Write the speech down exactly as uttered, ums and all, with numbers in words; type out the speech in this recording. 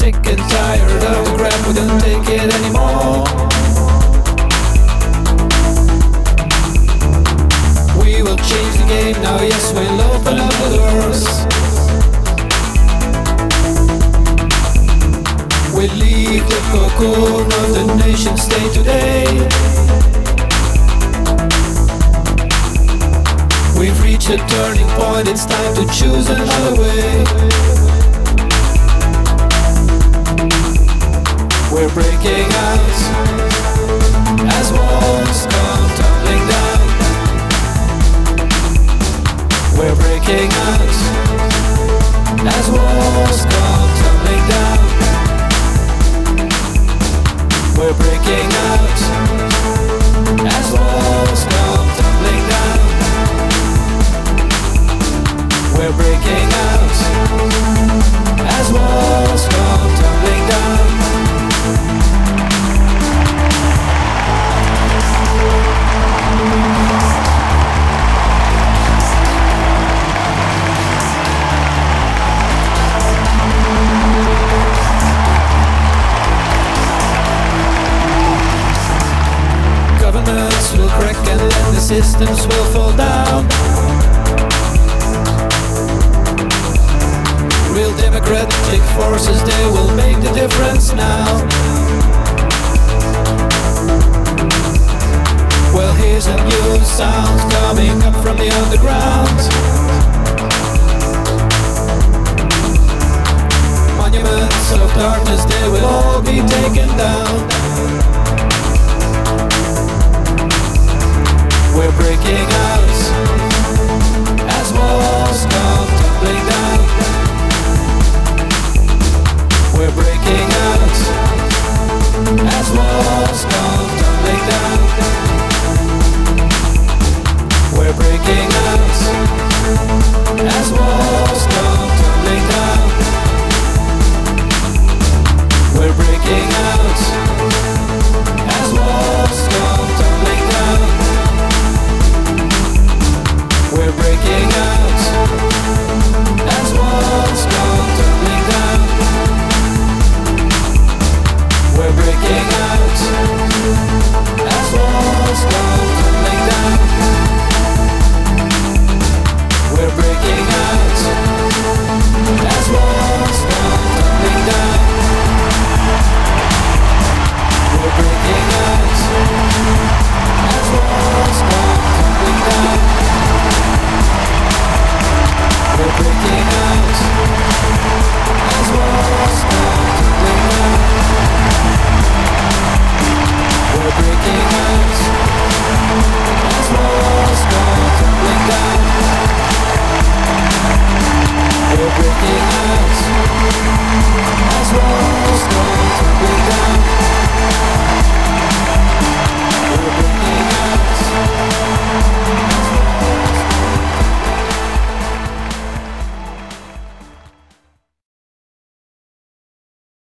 sick and tired of the crap, we don't take it anymore. We will change the game now, yes, we'll open up the doors. We leave the cocoon of the nation state today. We've reached a turning point, it's time to choose another way. We're breaking out as walls come tumbling down. We're breaking out as walls come tumbling down. We're breaking out as walls come tumbling down. We're breaking out as walls come tumbling down. Governments will crack and then the systems will fall down. Real democratic forces, they will make the difference now. Well, here's a new sound coming up from the underground. Monuments of darkness, they will all be taken down.